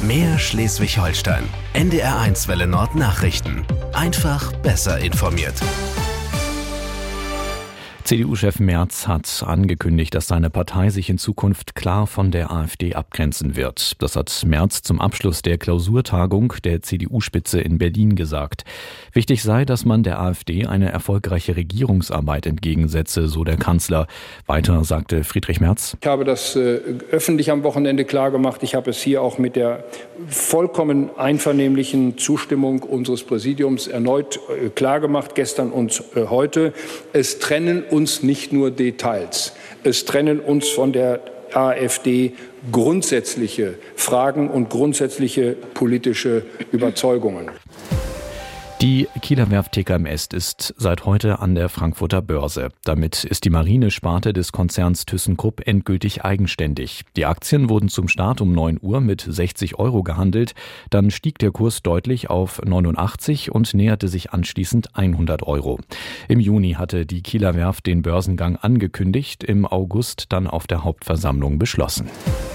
Mehr Schleswig-Holstein. NDR1 Welle Nord Nachrichten. Einfach besser informiert. CDU-Chef Merz hat angekündigt, dass seine Partei sich in Zukunft klar von der AfD abgrenzen wird. Das hat Merz zum Abschluss der Klausurtagung der CDU-Spitze in Berlin gesagt. Wichtig sei, dass man der AfD eine erfolgreiche Regierungsarbeit entgegensetze, so der Kanzler. Weiter sagte Friedrich Merz: Ich habe das öffentlich am Wochenende klargemacht. Ich habe es hier auch mit der vollkommen einvernehmlichen Zustimmung unseres Präsidiums erneut klargemacht, gestern und heute. Es trennen uns nicht nur Details, es trennen uns von der AfD grundsätzliche Fragen und grundsätzliche politische Überzeugungen. Die Kieler Werft TKMS ist seit heute an der Frankfurter Börse. Damit ist die Marinesparte des Konzerns ThyssenKrupp endgültig eigenständig. Die Aktien wurden zum Start um 9 Uhr mit 60 € gehandelt. Dann stieg der Kurs deutlich auf 89 und näherte sich anschließend 100 €. Im Juni hatte die Kieler Werft den Börsengang angekündigt, im August dann auf der Hauptversammlung beschlossen.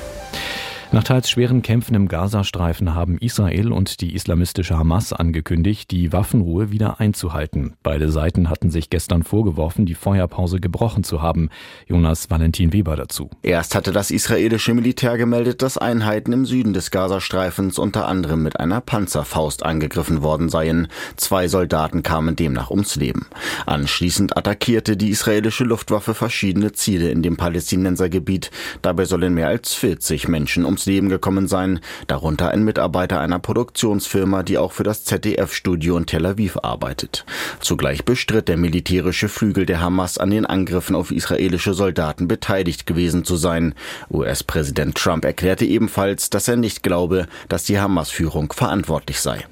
Nach teils schweren Kämpfen im Gazastreifen haben Israel und die islamistische Hamas angekündigt, die Waffenruhe wieder einzuhalten. Beide Seiten hatten sich gestern vorgeworfen, die Feuerpause gebrochen zu haben. Jonas Valentin Weber dazu. Erst hatte das israelische Militär gemeldet, dass Einheiten im Süden des Gazastreifens unter anderem mit einer Panzerfaust angegriffen worden seien. 2 Soldaten kamen demnach ums Leben. Anschließend attackierte die israelische Luftwaffe verschiedene Ziele in dem Palästinensergebiet. Dabei sollen mehr als 40 Menschen ums Leben gekommen sein, darunter ein Mitarbeiter einer Produktionsfirma, die auch für das ZDF-Studio in Tel Aviv arbeitet. Zugleich bestritt der militärische Flügel der Hamas, an den Angriffen auf israelische Soldaten beteiligt gewesen zu sein. US-Präsident Trump erklärte ebenfalls, dass er nicht glaube, dass die Hamas-Führung verantwortlich sei.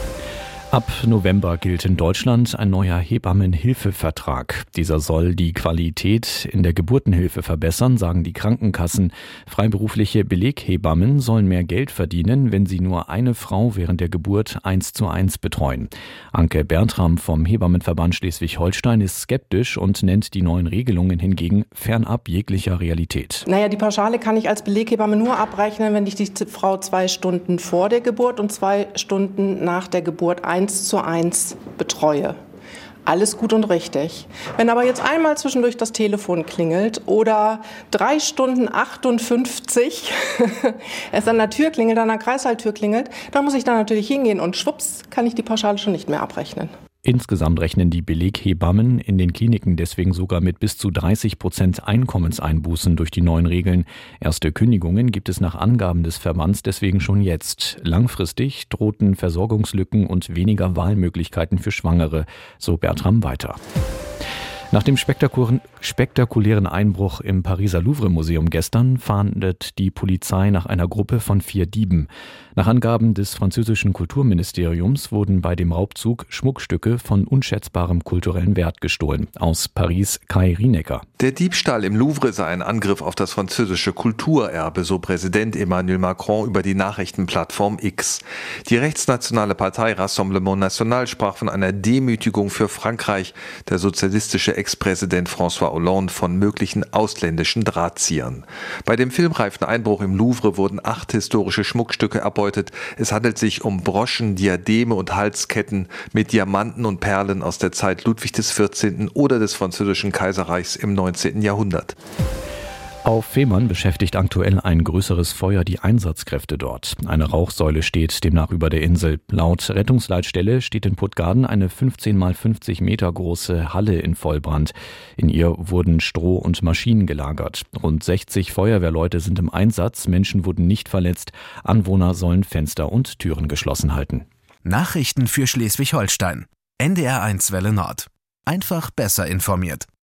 Ab November gilt in Deutschland ein neuer Hebammenhilfevertrag. Dieser soll die Qualität in der Geburtenhilfe verbessern, sagen die Krankenkassen. Freiberufliche Beleghebammen sollen mehr Geld verdienen, wenn sie nur eine Frau während der Geburt 1:1 betreuen. Anke Bertram vom Hebammenverband Schleswig-Holstein ist skeptisch und nennt die neuen Regelungen hingegen fernab jeglicher Realität. Die Pauschale kann ich als Beleghebamme nur abrechnen, wenn ich die Frau 2 Stunden vor der Geburt und 2 Stunden nach der Geburt 1:1 betreue. Alles gut und richtig. Wenn aber jetzt einmal zwischendurch das Telefon klingelt oder 3 Stunden 58 es an der Tür klingelt, an der Kreissaal-Tür klingelt, dann muss ich da natürlich hingehen und schwupps kann ich die Pauschale schon nicht mehr abrechnen. Insgesamt rechnen die Beleghebammen in den Kliniken deswegen sogar mit bis zu 30% Einkommenseinbußen durch die neuen Regeln. Erste Kündigungen gibt es nach Angaben des Verbands deswegen schon jetzt. Langfristig drohten Versorgungslücken und weniger Wahlmöglichkeiten für Schwangere, so Bertram weiter. Nach dem spektakulären Einbruch im Pariser Louvre-Museum gestern fahndet die Polizei nach einer Gruppe von 4 Dieben. Nach Angaben des französischen Kulturministeriums wurden bei dem Raubzug Schmuckstücke von unschätzbarem kulturellen Wert gestohlen. Aus Paris Kai Rienecker. Der Diebstahl im Louvre sei ein Angriff auf das französische Kulturerbe, so Präsident Emmanuel Macron über die Nachrichtenplattform X. Die rechtsnationale Partei Rassemblement National sprach von einer Demütigung für Frankreich. Der sozialistische Ex-Präsident François Hollande von möglichen ausländischen Drahtziehern. Bei dem filmreifen Einbruch im Louvre wurden 8 historische Schmuckstücke erbeutet. Es handelt sich um Broschen, Diademe und Halsketten mit Diamanten und Perlen aus der Zeit Ludwig XIV. Oder des französischen Kaiserreichs im 19. Jahrhundert. Auf Fehmarn beschäftigt aktuell ein größeres Feuer die Einsatzkräfte dort. Eine Rauchsäule steht demnach über der Insel. Laut Rettungsleitstelle steht in Puttgarden eine 15 mal 50 Meter große Halle in Vollbrand. In ihr wurden Stroh und Maschinen gelagert. Rund 60 Feuerwehrleute sind im Einsatz. Menschen wurden nicht verletzt. Anwohner sollen Fenster und Türen geschlossen halten. Nachrichten für Schleswig-Holstein. NDR1 Welle Nord. Einfach besser informiert.